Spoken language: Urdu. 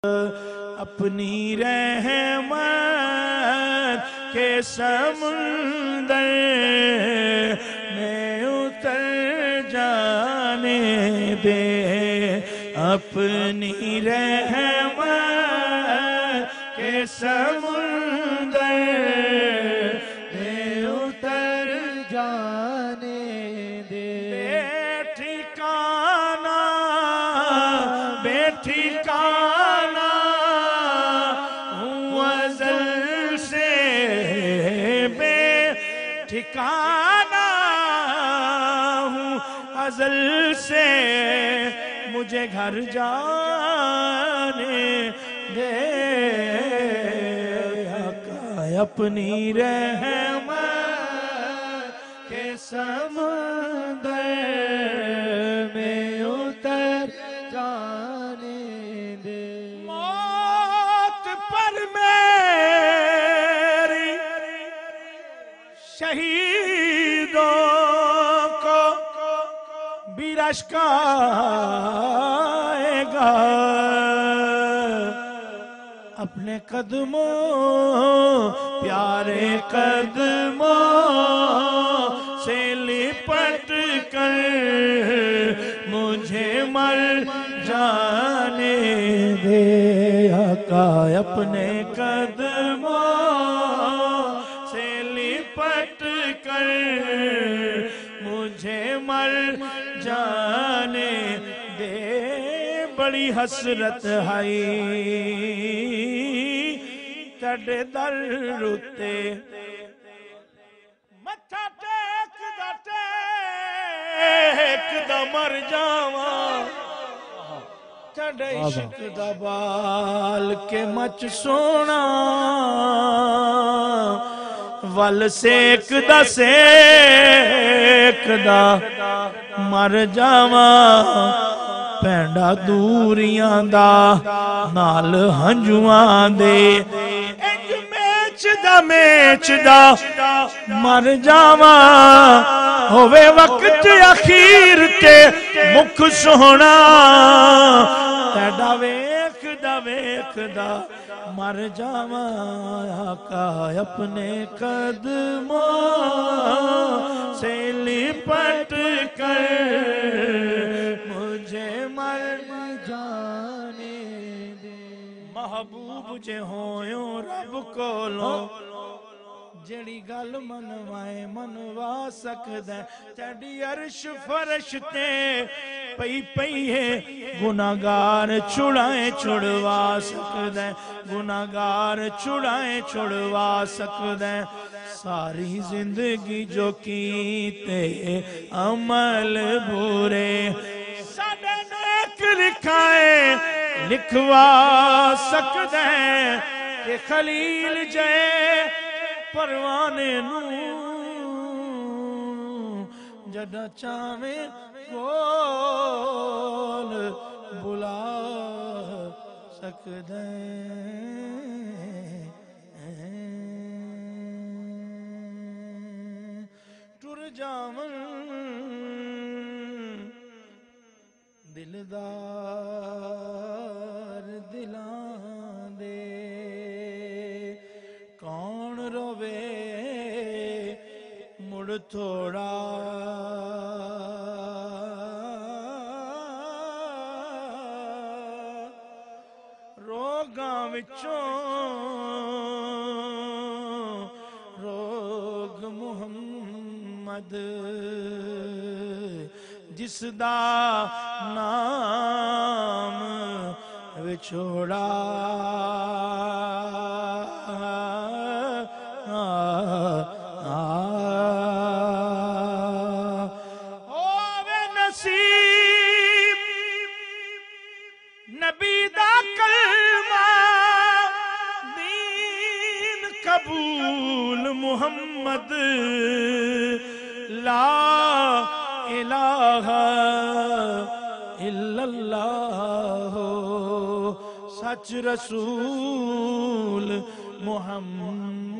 اپنی رحمت کے سمندر میں اتر جانے دے، اپنی رحمت کے سمندر میں اتر جانے دے۔ بے ٹھکانہ ہوں ازل سے، بے ٹھکانہ ہوں ازل سے، مجھے گھر جانے دے۔ آقا اپنی رحمت کے سمندر میں اتر جانے دے۔ موت پر میری شہیدوں کو بھی رشک آئے گا، اپنے قدموں پیارے قدموں سے لپٹ کر مجھے مر جانے دے۔ آقا اپنے قدموں سے لپٹ کر مجھے مر جانے دے۔ بڑی حسرت ہے تڑے در اتے، متھا ٹیک دا مر جاواں، تڑے عشق دا بال کے مچ سونا، ول سیک دا مر جاواں، پینڈا دوریاں دا نال ہنجواں دے، انج میچ دا مر جاواں، ہووے وقت اخیر تے مکھ سونا، تیڈا ویکھ دا مر جاواں۔ آقا اپنے قدموں سے لپٹ کر مجھے مر جانے دے۔ محبوب جے ہویوں رب کولوں، جڑی گل منوائے منوا سکدے، تیڈی عرش فرش تے پئی ہے، گناہگار چھڑوا سکدے، گناہگار چھڑوا سکدے۔ ساری زندگی جو کیتے عمل برے، ساڈے نیک لکھائے لکھوا سکدے، کہ خلیل جے پروانے نوں جڈا چاہویں کول بلا سکدے۔ ٹر جاون دلدار دلاں دے، کون روے مڑ تھوڑا، روگاں وچوں روگ محمد، جس دا نام وچھوڑا، ہووے نصیب نبی دا کلمہ، دین قبول محمد، لا الہ الا اللہ، سچ رسول محمد۔